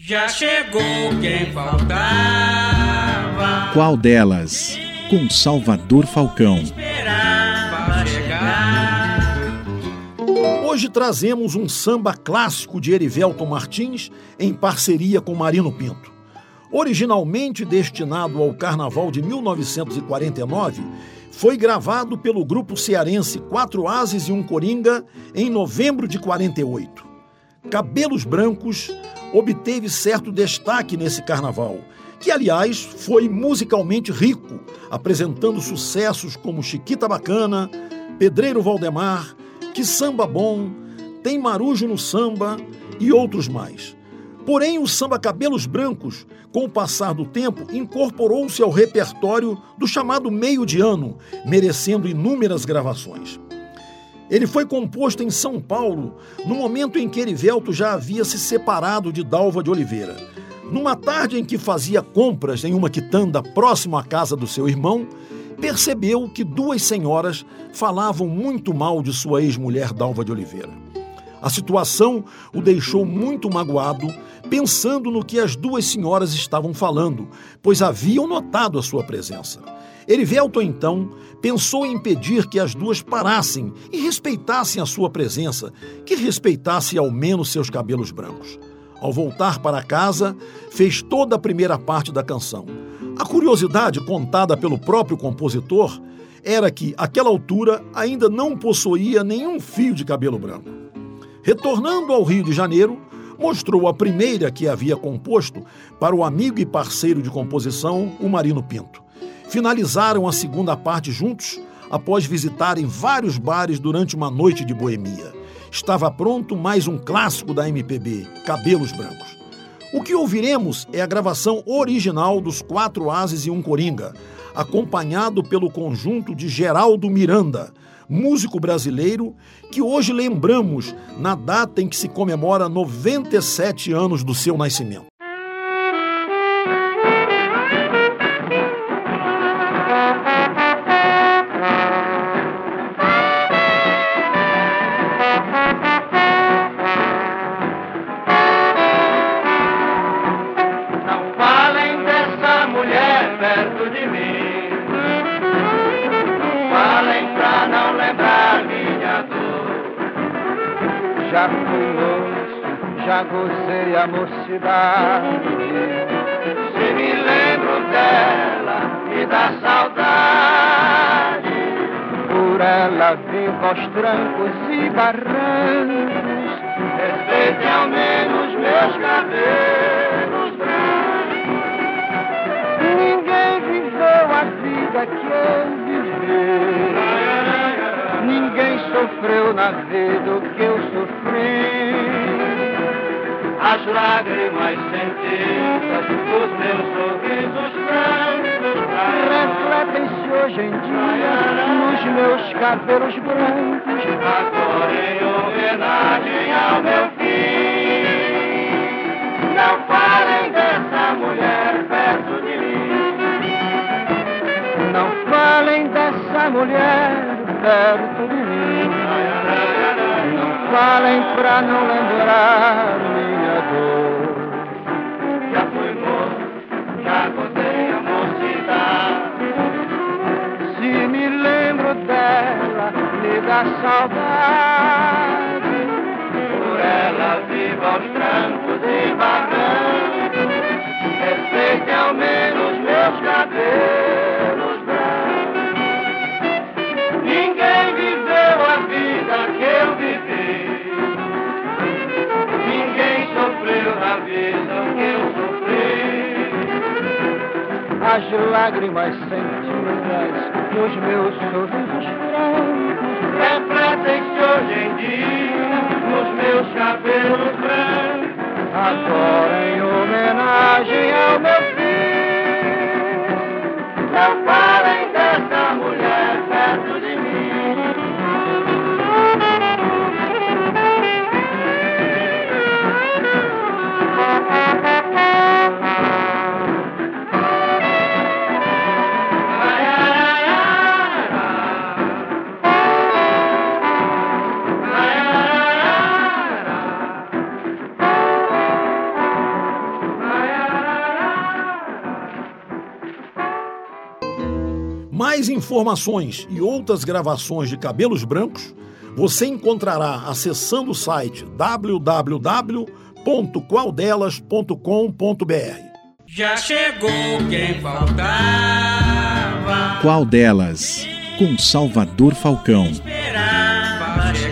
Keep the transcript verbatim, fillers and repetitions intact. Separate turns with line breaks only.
Já chegou quem faltava.
Qual delas? Com Salvador Falcão.
Esperava chegar.
Hoje trazemos um samba clássico de Erivelton Martins em parceria com Marino Pinto. Originalmente destinado ao Carnaval de mil novecentos e quarenta e nove, foi gravado pelo grupo cearense Quatro Ases e um Coringa em novembro de quarenta e oito. Cabelos Brancos obteve certo destaque nesse carnaval, que, aliás, foi musicalmente rico, apresentando sucessos como Chiquita Bacana, Pedreiro Valdemar, Que Samba Bom, Tem Marujo no Samba e outros mais. Porém, o samba Cabelos Brancos, com o passar do tempo, incorporou-se ao repertório do chamado meio de ano, merecendo inúmeras gravações. Ele foi composto em São Paulo, no momento em que Erivelton já havia se separado de Dalva de Oliveira. Numa tarde em que fazia compras em uma quitanda próximo à casa do seu irmão, percebeu que duas senhoras falavam muito mal de sua ex-mulher Dalva de Oliveira. A situação o deixou muito magoado, pensando no que as duas senhoras estavam falando, pois haviam notado a sua presença. Erivelton, então, pensou em pedir que as duas parassem e respeitassem a sua presença, que respeitasse ao menos seus cabelos brancos. Ao voltar para casa, fez toda a primeira parte da canção. A curiosidade contada pelo próprio compositor era que, àquela altura, ainda não possuía nenhum fio de cabelo branco. Retornando ao Rio de Janeiro, mostrou a primeira que havia composto para o amigo e parceiro de composição, o Marino Pinto. Finalizaram a segunda parte juntos, após visitarem vários bares durante uma noite de boemia. Estava pronto mais um clássico da M P B, Cabelos Brancos. O que ouviremos é a gravação original dos Quatro Ases e um Coringa, acompanhado pelo conjunto de Geraldo Miranda, músico brasileiro que hoje lembramos na data em que se comemora noventa e sete anos do seu nascimento.
Já fui moço, já gozei a mocidade. Se me lembro dela e da saudade, por ela vivo aos trancos e barrancos. Respeite ao menos meus cabelos brancos. Ninguém viveu a vida que eu vivi. Ninguém sofreu na vida o que eu sofri. As lágrimas sentidas dos meus sorrisos brancos refletem-se hoje em dia nos meus cabelos brancos. Agora em homenagem ao meu fim, não falem dessa mulher perto de mim. Não falem dessa mulher perto de mim. Não falem pra não lembrar minha dor. Já fui moço, já gozei a mocidade. Se me lembro dela, me dá saudade. Por ela vivo aos trancos e barrancos. Respeite ao menos meus cabelos brancos. Ninguém viveu a vida que eu vivi. Ninguém sofreu na vida que eu sofri. As lágrimas sentidas nos meus sorrisos francos refletem-se hoje em dia nos meus cabelos brancos. Agora em homenagem ao meu filho, não falem dessa mulher perto de mim.
Mais informações e outras gravações de Cabelos Brancos você encontrará acessando o site w w w ponto qual delas ponto com ponto b r.
Já chegou quem faltava.
Qual delas? Com Salvador Falcão.
Esperava